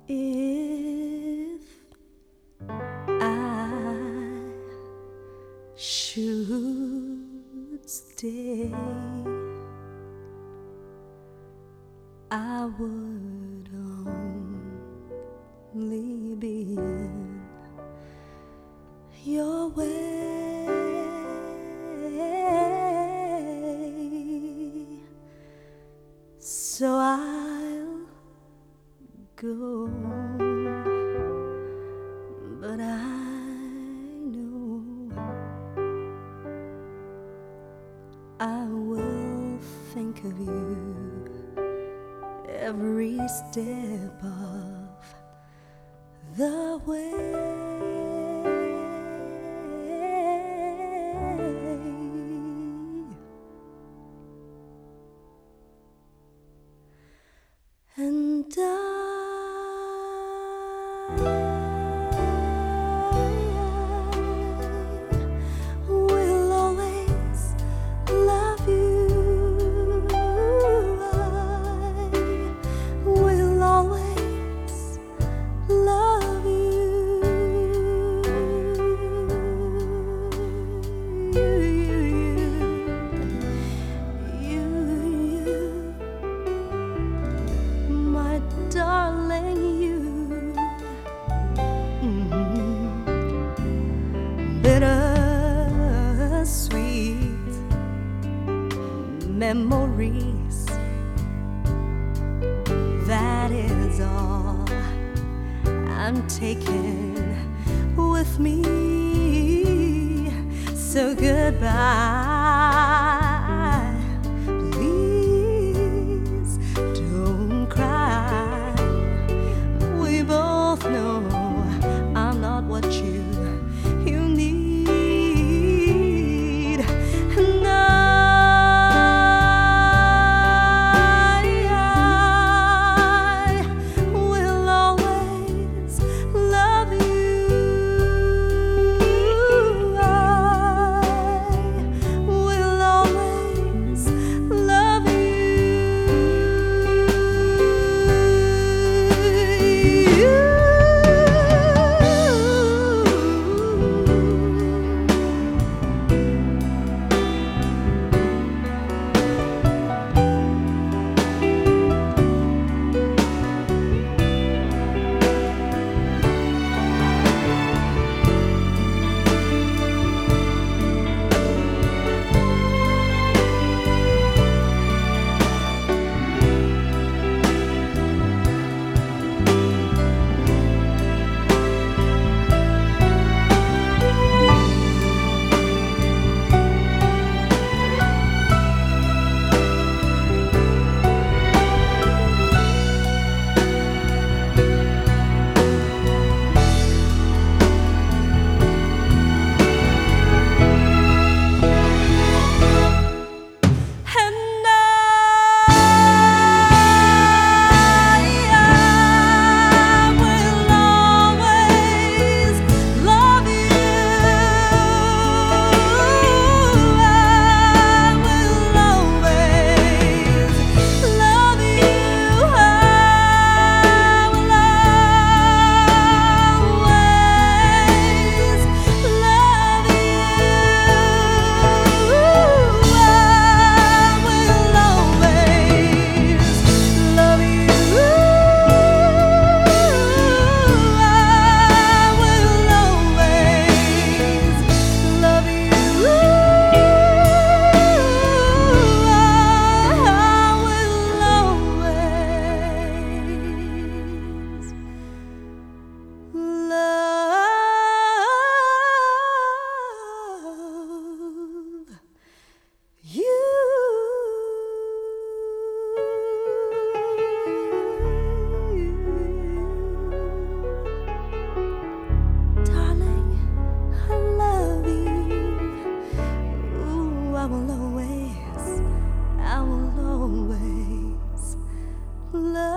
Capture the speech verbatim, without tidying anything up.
If I should stay, I would only be in your way. So I'll go, but I know I will think of you every step of the way. And I will always love you. I will always love you. You, you, you, you, my darling, you. Mm-hmm. Bittersweet memories, that is all I'm taking with me. So goodbye, please don't cry. We both know I'm not what you you need. And I, I will always love you. I will always love you. I will always, I will always love.